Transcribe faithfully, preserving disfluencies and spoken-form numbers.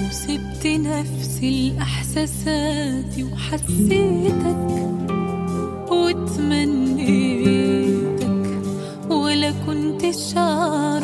وسبت نفسي لإحساساتي وحسيتك وتمنيتك، ولا كنت شعر